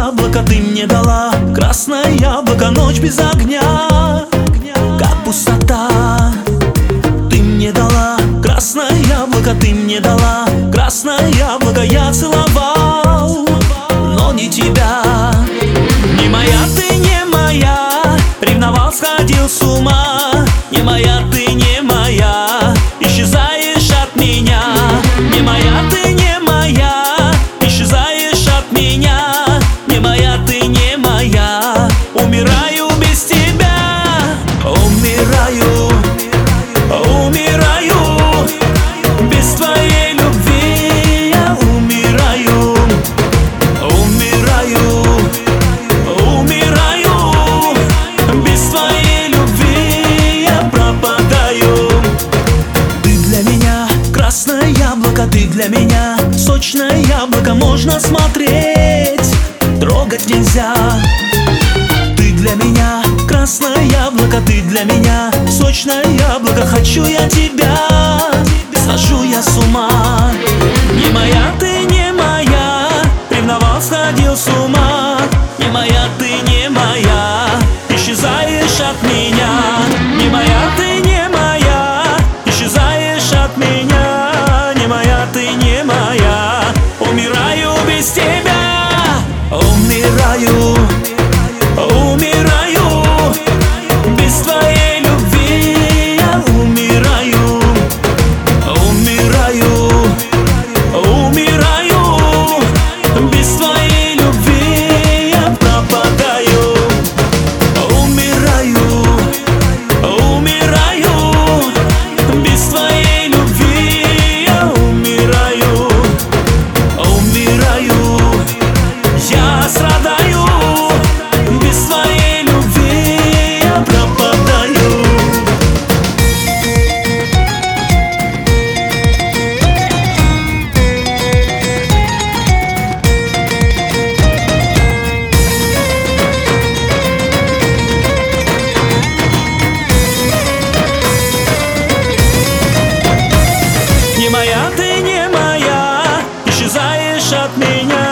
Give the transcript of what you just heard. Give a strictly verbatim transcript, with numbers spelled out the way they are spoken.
яблоко ты мне дала, красное яблоко, ночь без огня, как пустота. Ты мне дала красное яблоко, ты мне дала красное яблоко, я целовал, но не тебя. Не моя ты, не моя, ревновал, сходил с ума. Не моя ты, не моя, исчезаешь от меня. Не моя ты, не моя, исчезаешь от меня. Не моя ты, не моя, умираю без тебя. Умираю, умираю, без твоей любви я умираю. Умираю, умираю, без твоей любви я пропадаю. Ты для меня красное яблоко, ты для меня сочное яблоко, можно смотреть, трогать нельзя. Ты для меня красное яблоко, ты для меня сочное яблоко, хочу я тебя, схожу я с ума. Не моя ты, не моя, ревновал, сходил с ума. Не моя ты, не моя, исчезаешь от меня. Не моя ты, не моя, исчезаешь от меня. Не моя ты, не моя, умираю без тебя. Умираю, умираю, без твоей любви я умираю. Умираю, умираю, без твоей любви я пропадаю. Умираю, умираю, без твоей любви я умираю. Умираю, я страдаю, без твоей любви я пропадаю. Не моя ты, не моя, исчезаешь от меня.